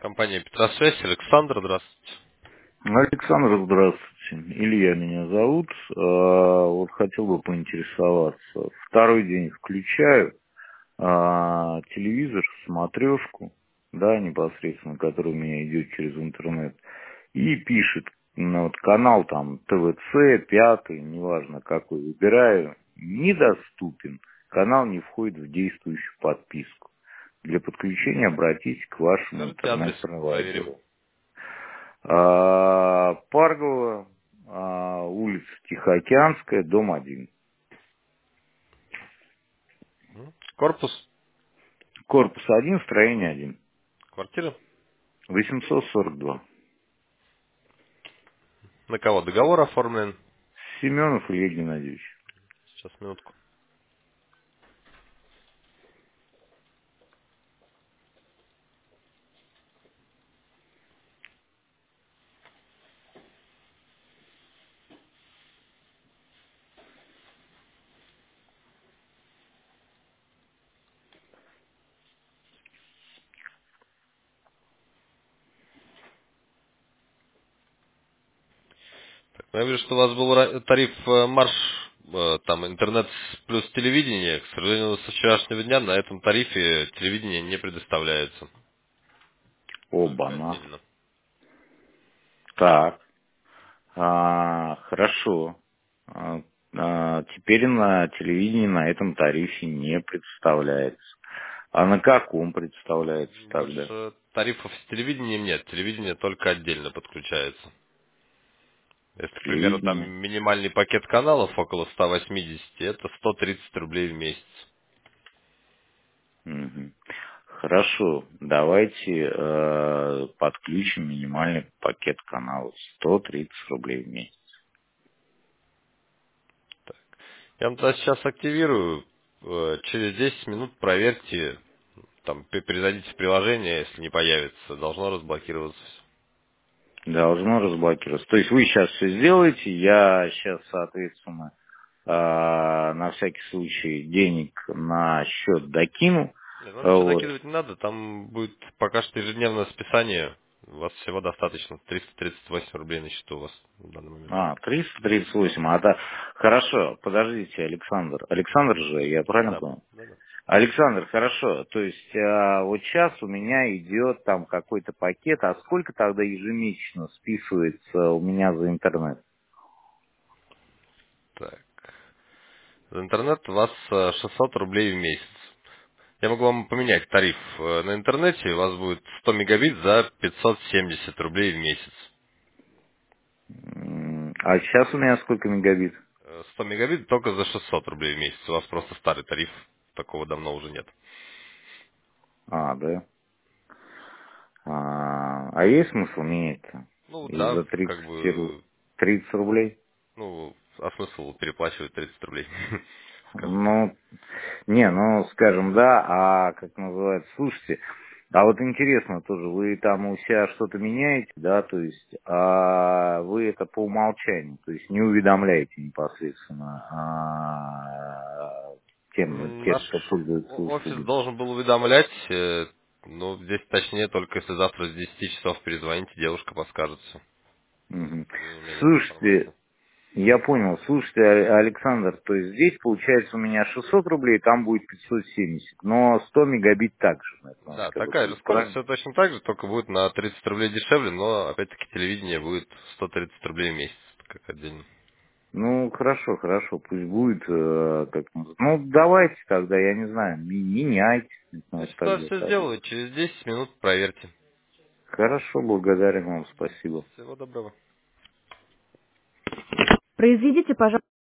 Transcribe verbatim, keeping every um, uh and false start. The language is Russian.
Компания Петросвязь, Александр, здравствуйте. Александр, здравствуйте. Илья меня зовут. А, Вот хотел бы поинтересоваться. Второй день включаю а, телевизор, смотрешку, да, непосредственно, который у меня идет через интернет, и пишет, ну, вот канал там ТВЦ, пятый, неважно какой выбираю, недоступен. Канал не входит в действующую подписку. Для подключения обратитесь к вашему Скажите адрес, проверим. интернет-провайдеру. А, Паргова, а, улица Тихоокеанская, дом один. М? Корпус, Корпус один, строение один. квартира. восемьсот сорок два. На кого договор оформлен? Семенов Илья Геннадьевич. Сейчас, минутку. Так, ну, я вижу, что у вас был ра- тариф э, марш, э, там интернет плюс телевидение. К сожалению, со вчерашнего дня на этом тарифе телевидение не предоставляется. Только Оба-на. отдельно. Так, а, хорошо. А, а, теперь на телевидении на этом тарифе не представляется. А на каком представляется тогда? Больше тарифов с телевидением нет. Телевидение только отдельно подключается. Если, к примеру, там Телевидение. минимальный пакет каналов около ста восьмидесяти, это сто тридцать рублей в месяц. Мгм. Хорошо, давайте э, подключим минимальный пакет каналов. сто тридцать рублей в месяц. Я вам тогда сейчас активирую. э, Через десять минут проверьте, там пе- перезайдите в приложение, если не появится, должно разблокироваться все. Должно разблокироваться. То есть вы сейчас все сделаете, я сейчас, соответственно, э, на всякий случай денег на счет докину. Нет, ну ничего Вот. закидывать не надо, там будет пока что ежедневное списание. У вас всего достаточно. триста тридцать восемь рублей на счету у вас в данный момент. А, триста тридцать восемь. А да, хорошо, подождите, Александр. Александр же, я правильно Да, понял? да, да. Александр, хорошо. То есть а, вот сейчас у меня идет там какой-то пакет, а сколько тогда ежемесячно списывается у меня за интернет? Так. За интернет у вас э, шестьсот рублей в месяц. Я могу вам поменять тариф. Э, На интернете у вас будет сто мегабит за пятьсот семьдесят рублей в месяц. М, А сейчас у меня сколько мегабит? Э, сто мегабит только за шестьсот рублей в месяц. У вас просто старый тариф. Такого давно уже нет. А, да. А, а есть смысл менять-то? Ну И да, за тридцать, как ру- бы, тридцать рублей? ну, а смысл переплачивать тридцать рублей, скажем так. Ну, не, ну, скажем, да, а как называется, слушайте, а вот интересно тоже, вы там у себя что-то меняете, да, то есть, а вы это по умолчанию, то есть не уведомляете непосредственно а, тем, М, тех, Наш кто пользуется о- офис услугой. должен был уведомлять, э, но здесь точнее только если завтра с десяти часов перезвоните, девушка подскажет всё. Мгм. Не, у меня нет Слушайте, информации. я понял. Слушайте, А- Александр, то есть здесь получается у меня шестьсот рублей, там будет пятьсот семьдесят, но сто мегабит также, наверное, Да, скажу, такая же будет, скорость, правильно? все точно так же, только будет на тридцать рублей дешевле, но опять-таки телевидение будет сто тридцать рублей в месяц, как отдельно. Ну, хорошо, хорошо, пусть будет, э, как называется. Ну, давайте тогда, я не знаю, ми- меняйте, Я ну, сейчас тогда все так. сделаю, через десять минут проверьте. Хорошо, благодарен вам, спасибо. Всего доброго. Произведите, пожалуйста.